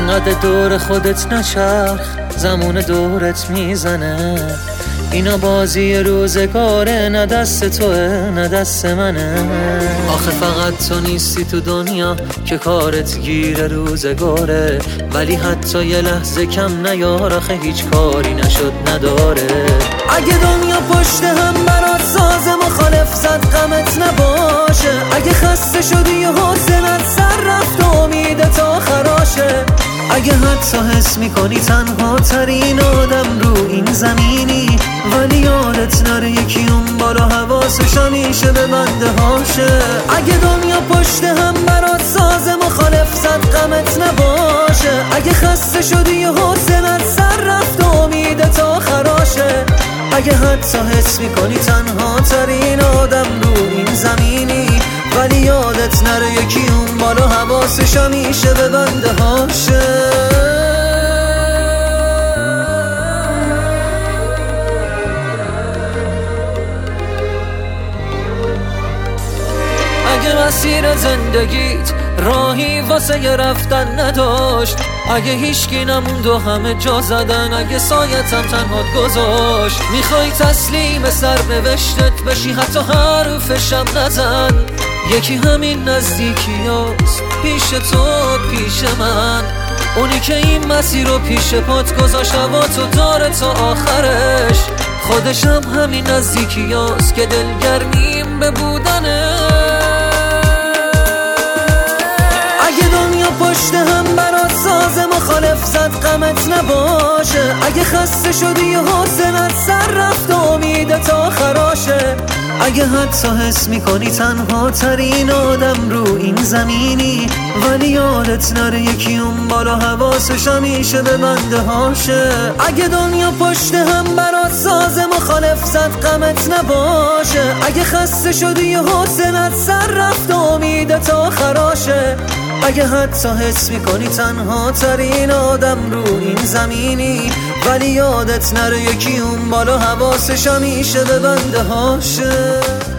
انقدر دور خودت نچرخ، زمان دورت میزنه. اینا بازی روزگاره، نه دست توه نه دست منه. آخه فقط تو نیستی تو دنیا که کارت گیر روزگاره، ولی حتی یه لحظه کم نیار، آخه هیچ کاری نشد نداره. اگه دنیا پشت هم برات ساز مخالف زد غمت نباشه، اگه خسته شدی و حوصلت سر رفت و امید تا خراشه، اگه حتی حس میکنی تنها ترین آدم رو این زمینی، ولی یادت نره یکی اون بالا حواسش همیشه به بنده هاشه. اگه دنیا پشت هم برات ساز مخالف زد غمت نباشه، اگه خسته شدی و حوصلت سر رفت و امید تا خراشه، اگه حتی حس میکنی تنها ترین آدم رو این زمینی، ولی یادت نره یکی اون بالا حواسش همیشه به بنده هاشه. اگه مسیر زندگیت راهی واسه ی رفتن نداشت، اگه هیچکی نموند و همه جا زدن، اگه سایتم تنهات گذاشت، میخوای تسلیم سرنوشتت بشی حتی حرفشم نزن، یکی همین نزدیکیاست پیش تو پیش من، اونی که این مسیر رو پیش پات گذاشت هوا تو داره تا آخرش، خودشم همین نزدیکیاست که دلگرمیم به بودنه. اگه دنیا پشت هم برات ساز مخالف زد غمت نباشه، اگه خسته شدی و حوصلت سر رفت و امید تا خراشه، اگه حتی حس میکنی تنها ترین آدم رو این زمینی، ولی یادت نره یکی اون بالا حواسش همیشه به بنده هاشه. اگه دنیا پشت هم برات ساز مخالف زد غمت نباشه، اگه خسته شدی و حوصلت سر رفت و امید تا خراشه، اگه حتی حس میکنی تنها ترین آدم رو این زمینی، ولی یادت نره یکی اون بالا حواسش همیشه به بنده هاشه.